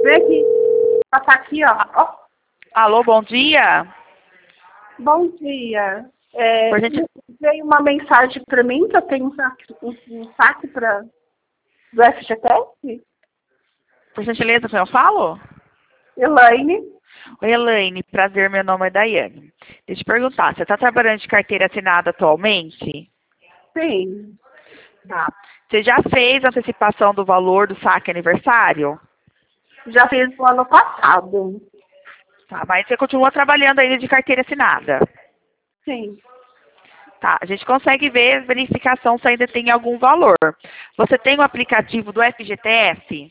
Vem aqui. Passar aqui, ó. Alô, bom dia. Bom dia. Por gente... Veio uma mensagem para mim que eu tenho um saque do FGTS. Por gentileza, quem eu falo? Elaine. Oi, Elaine. Prazer, meu nome é Daiane. Deixa eu te perguntar, você está trabalhando de carteira assinada atualmente? Sim. Tá. Você já fez a antecipação do valor do saque aniversário? Já fiz no ano passado. Tá, mas você continua trabalhando ainda de carteira assinada? Sim. Tá, a gente consegue ver a verificação se ainda tem algum valor. Você tem o aplicativo do FGTS?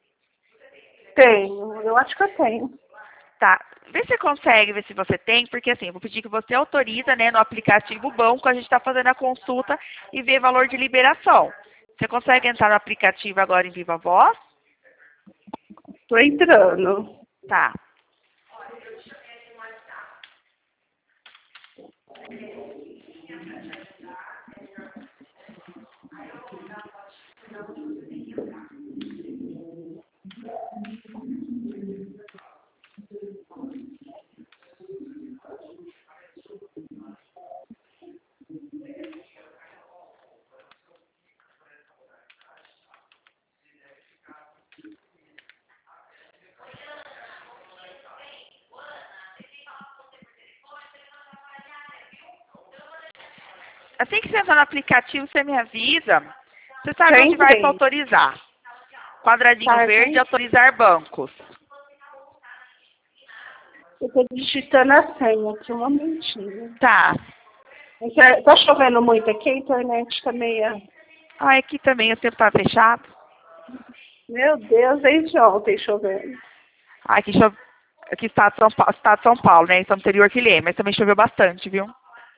Tenho. Eu acho que eu tenho. Tá, vê se você consegue ver se você tem, porque assim, eu vou pedir que você autoriza, né, no aplicativo banco, a gente está fazendo a consulta e ver valor de liberação. Você consegue entrar no aplicativo agora em Viva Voz? Tô entrando. Tá. Assim que você entrar no aplicativo, você me avisa. Você sabe onde vai para autorizar. Quadradinho verde, autorizar bancos. Eu tô digitando a senha aqui, um momentinho. Tá. Tá chovendo muito aqui, a internet tá meio... Ah, aqui também o tempo tá fechado. Meu Deus, desde ontem chovendo. Ah, aqui está de São Paulo, né? Isso é o interior que lê, mas também choveu bastante, viu?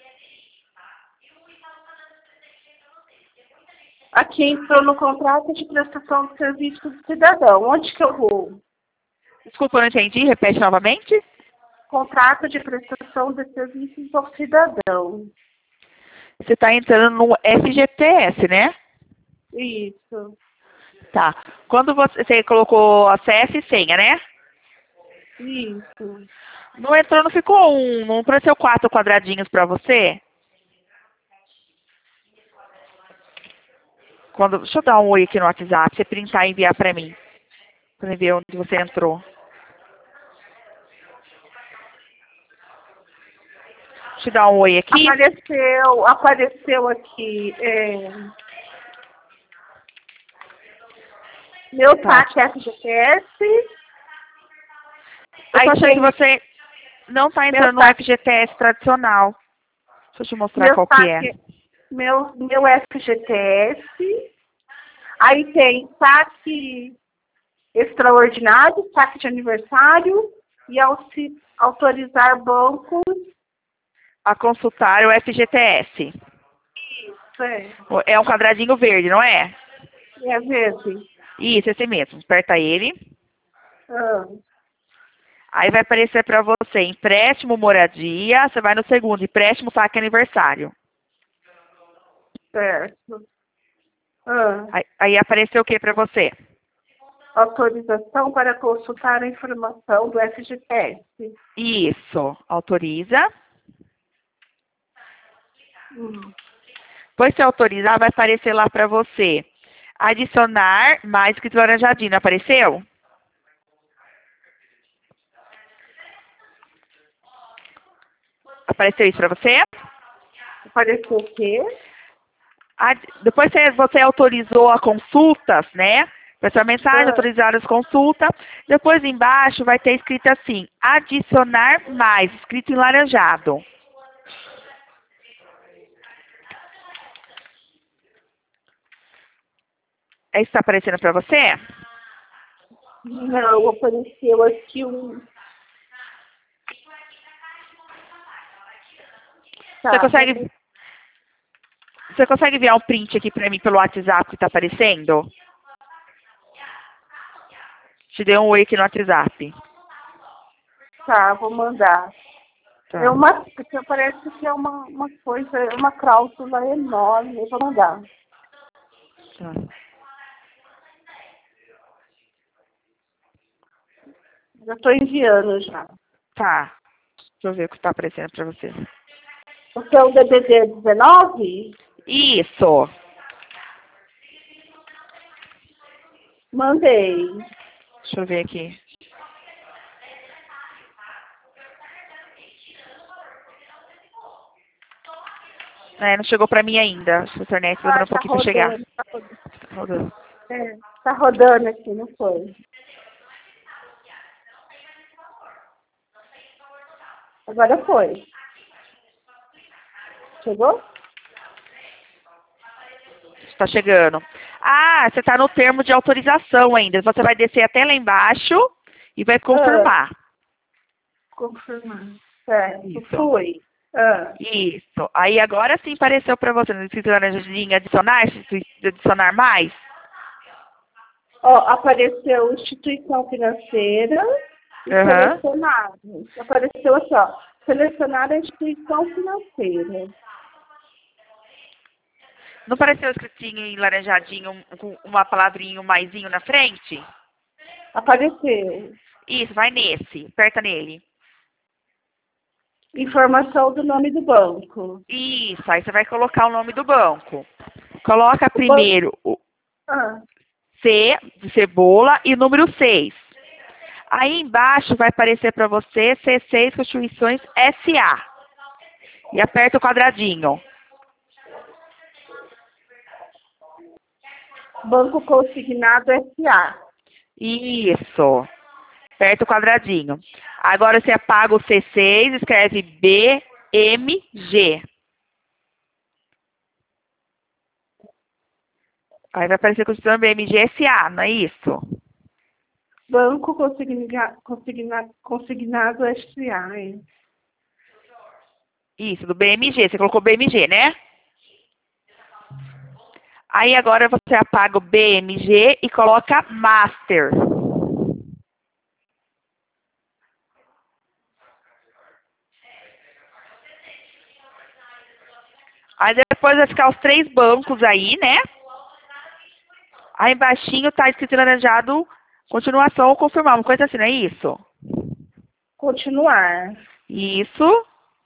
Aqui entrou no contrato de prestação de serviço do cidadão. Onde que eu vou? Desculpa, eu não entendi. Repete novamente. Contrato de prestação de serviços ao cidadão. Você está entrando no FGTS, né? Isso. Tá. Quando você colocou a CF e senha, né? Isso. Não entrou, não ficou não apareceu 4 quadradinhos para você? Deixa eu dar um oi aqui no WhatsApp, você printar e enviar para mim. Para ver onde você entrou. Deixa eu dar um oi aqui. Apareceu aqui. Meu saque FGTS. Eu tô achando que você não está entrando no FGTS tradicional. Deixa eu te mostrar qual que é. Meu FGTS. Aí tem saque extraordinário, saque de aniversário e autorizar bancos A consultar o FGTS. Isso, é. É um quadradinho verde, não é? É verde. Isso, esse mesmo. Aperta ele. Ah. Aí vai aparecer para você empréstimo moradia. Você vai no segundo, empréstimo saque aniversário. Certo. Ah. Aí apareceu o que para você? Autorização para consultar a informação do FGTS. Isso. Autoriza. Depois que você autorizar, vai aparecer lá para você. Adicionar mais escrito laranjadinho. Apareceu? Apareceu isso para você? Apareceu o quê? Depois você autorizou a consultas, né? Essa mensagem, autorizar as consultas. Depois embaixo vai ter escrito assim, adicionar mais, escrito em laranjado. É isso que está aparecendo para você? Não, apareceu aqui um... Tá. Você consegue enviar um print aqui para mim pelo WhatsApp que está aparecendo? Te dei um oi aqui no WhatsApp. Tá, vou mandar. Tá. Porque parece que é uma coisa, uma cláusula enorme. Eu vou mandar. Tá. Já estou enviando já. Tá. Deixa eu ver o que está aparecendo para você. O seu DDD 19? Isso. Mandei. Deixa eu ver aqui. Não chegou para mim ainda. A internet demorou um Tá pouquinho para chegar. rodando. Tá rodando. Tá rodando. Tá rodando aqui, não foi? Agora foi. Chegou? Está chegando. Ah, você está no termo de autorização ainda. Você vai descer até lá embaixo e vai confirmar. Confirmar. Certo. Isso. Fui. Isso. Aí agora sim apareceu para você no escrito laranjinha adicionar mais. Ó, apareceu instituição financeira e selecionado. Apareceu assim, ó. Selecionar a instituição financeira. Não apareceu escritinho em laranjadinho com uma palavrinha, um maisinho na frente? Apareceu. Isso, vai nesse. Aperta nele. Informação do nome do banco. Isso, aí você vai colocar o nome do banco. Coloca primeiro o C de cebola e o número 6. Aí embaixo vai aparecer para você C6 Constituições SA. E aperta o quadradinho. Banco Consignado SA. Isso. Aperta o quadradinho. Agora você apaga o C6, escreve BMG. Aí vai aparecer Constituição BMG SA, não é isso? Banco Consignado SA. Isso, do BMG. Você colocou BMG, né? Aí agora você apaga o BMG e coloca Master. Aí depois vai ficar os 3 bancos aí, né? Aí embaixinho tá escrito laranjado, continuação ou confirmar, uma coisa assim, não é isso? Continuar. Isso.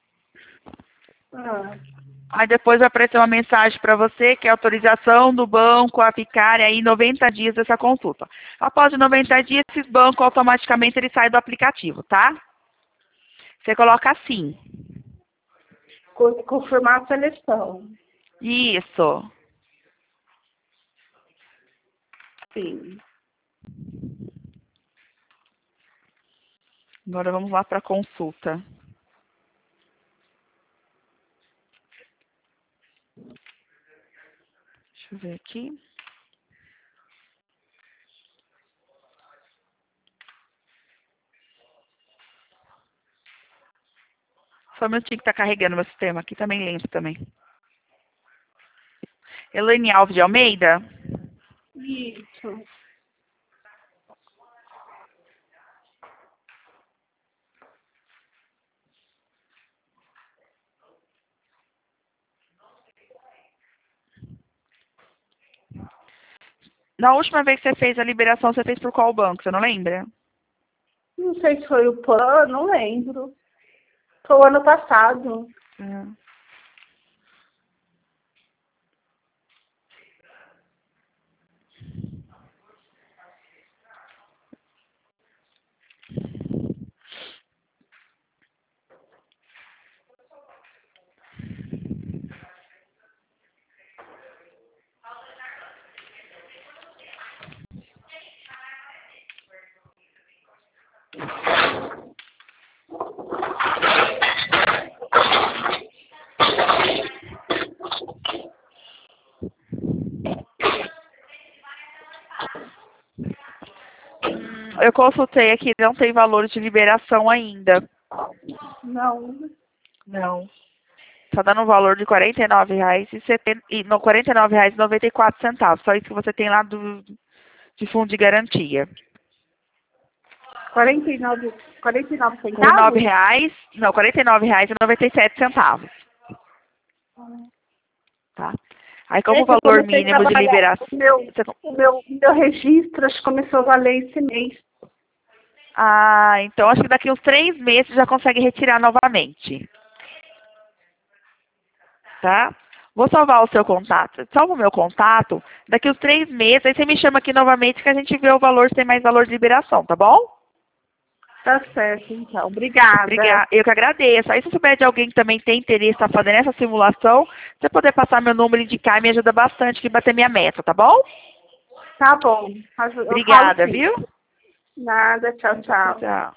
Aí depois vai aparecer uma mensagem para você, que é autorização do banco a ficar aí 90 dias dessa consulta. Após 90 dias, esse banco automaticamente ele sai do aplicativo, tá? Você coloca assim. Confirmar a seleção. Isso. Sim. Agora vamos lá para a consulta. Deixa eu ver aqui. Só um minutinho que tá carregando meu sistema aqui, também lento também. Elaine Alves de Almeida? Isso. Na última vez que você fez a liberação, você fez por qual banco? Você não lembra? Não sei se foi o PAN, não lembro. Foi o ano passado. Eu consultei aqui, não tem valor de liberação ainda. Não. Não. Tá dando um valor de R$ 49,70 e R$ 49,94. Só isso que você tem lá de fundo de garantia. 49 centavos? R$ 49,97. Tá? Aí como o valor mínimo de liberação... O meu registro acho que começou a valer esse mês. Ah, então acho que daqui uns 3 meses já consegue retirar novamente. Tá? Vou salvar o seu contato. Salva o meu contato. Daqui uns 3 meses, aí você me chama aqui novamente que a gente vê o valor, se tem mais valor de liberação, tá bom? Tá certo, então. Obrigada. Obrigada. Eu que agradeço. Aí se você souber de alguém que também tem interesse em estar fazendo essa simulação, se você puder passar meu número e indicar, me ajuda bastante de bater minha meta, tá bom? Tá bom. Eu falo Obrigada, sim. viu? Nada, tchau, tchau. Tchau.